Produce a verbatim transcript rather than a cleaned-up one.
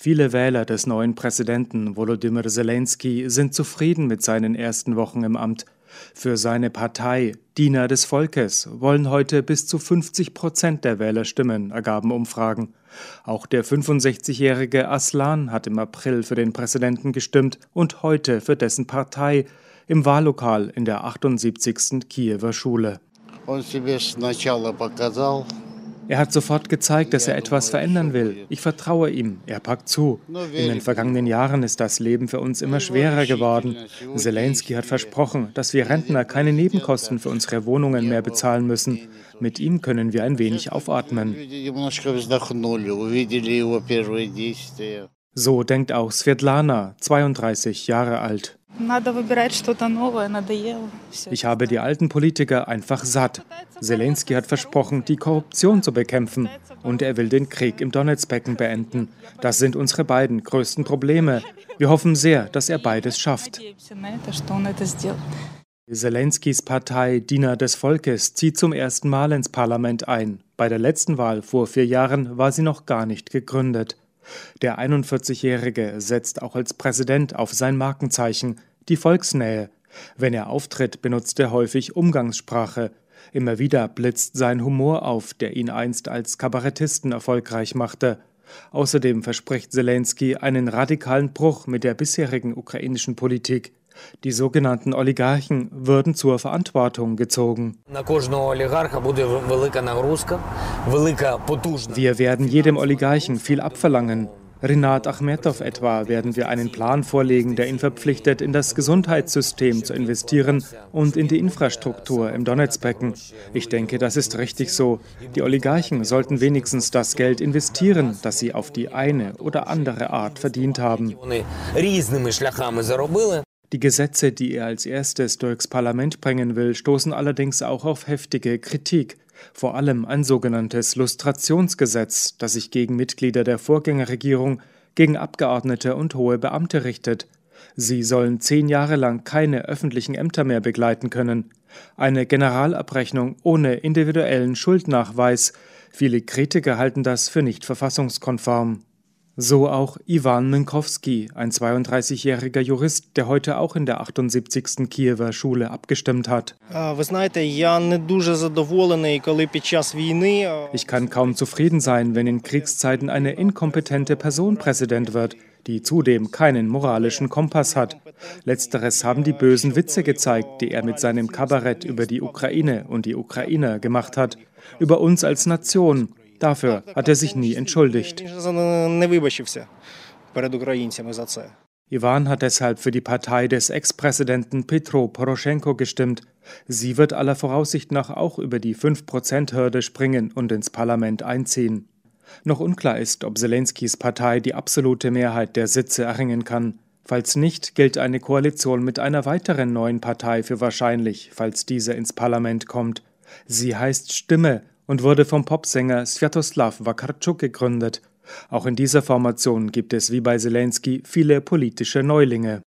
Viele Wähler des neuen Präsidenten Volodymyr Zelensky sind zufrieden mit seinen ersten Wochen im Amt. Für seine Partei Diener des Volkes wollen heute bis zu fünfzig Prozent der Wähler stimmen, ergaben Umfragen. Auch der fünfundsechzigjährige Aslan hat im April für den Präsidenten gestimmt und heute für dessen Partei im Wahllokal in der achtundsiebzigsten Kiewer Schule. Er hat sofort gezeigt, dass er etwas verändern will. Ich vertraue ihm, er packt zu. In den vergangenen Jahren ist das Leben für uns immer schwerer geworden. Zelensky hat versprochen, dass wir Rentner keine Nebenkosten für unsere Wohnungen mehr bezahlen müssen. Mit ihm können wir ein wenig aufatmen. So denkt auch Svetlana, zweiunddreißig Jahre alt. Ich habe die alten Politiker einfach satt. Zelensky hat versprochen, die Korruption zu bekämpfen, und er will den Krieg im Donezbecken beenden. Das sind unsere beiden größten Probleme. Wir hoffen sehr, dass er beides schafft. Zelenskys Partei Diener des Volkes zieht zum ersten Mal ins Parlament ein. Bei der letzten Wahl vor vier Jahren war sie noch gar nicht gegründet. Der einundvierzigjährige setzt auch als Präsident auf sein Markenzeichen, die Volksnähe. Wenn er auftritt, benutzt er häufig Umgangssprache. Immer wieder blitzt sein Humor auf, der ihn einst als Kabarettisten erfolgreich machte. Außerdem verspricht Zelensky einen radikalen Bruch mit der bisherigen ukrainischen Politik. Die sogenannten Oligarchen würden zur Verantwortung gezogen. Wir werden jedem Oligarchen viel abverlangen. Rinat Achmetow etwa werden wir einen Plan vorlegen, der ihn verpflichtet, in das Gesundheitssystem zu investieren und in die Infrastruktur im Donezbecken. Ich denke, das ist richtig so. Die Oligarchen sollten wenigstens das Geld investieren, das sie auf die eine oder andere Art verdient haben. Die Gesetze, die er als erstes durchs Parlament bringen will, stoßen allerdings auch auf heftige Kritik. Vor allem ein sogenanntes Lustrationsgesetz, das sich gegen Mitglieder der Vorgängerregierung, gegen Abgeordnete und hohe Beamte richtet. Sie sollen zehn Jahre lang keine öffentlichen Ämter mehr begleiten können. Eine Generalabrechnung ohne individuellen Schuldnachweis. Viele Kritiker halten das für nicht verfassungskonform. So auch Iwan Minkowski, ein zweiunddreißigjähriger Jurist, der heute auch in der achtundsiebzigsten Kiewer Schule abgestimmt hat. Ich kann kaum zufrieden sein, wenn in Kriegszeiten eine inkompetente Person Präsident wird, die zudem keinen moralischen Kompass hat. Letzteres haben die bösen Witze gezeigt, die er mit seinem Kabarett über die Ukraine und die Ukrainer gemacht hat, über uns als Nation. Dafür hat er sich nie entschuldigt. Iwan hat deshalb für die Partei des Ex-Präsidenten Petro Poroschenko gestimmt. Sie wird aller Voraussicht nach auch über die fünf Prozent Hürde springen und ins Parlament einziehen. Noch unklar ist, ob Zelenskys Partei die absolute Mehrheit der Sitze erringen kann. Falls nicht, gilt eine Koalition mit einer weiteren neuen Partei für wahrscheinlich, falls diese ins Parlament kommt. Sie heißt Stimme und wurde vom Popsänger Swiatoslaw Wakartschuk gegründet. Auch in dieser Formation gibt es wie bei Zelensky viele politische Neulinge.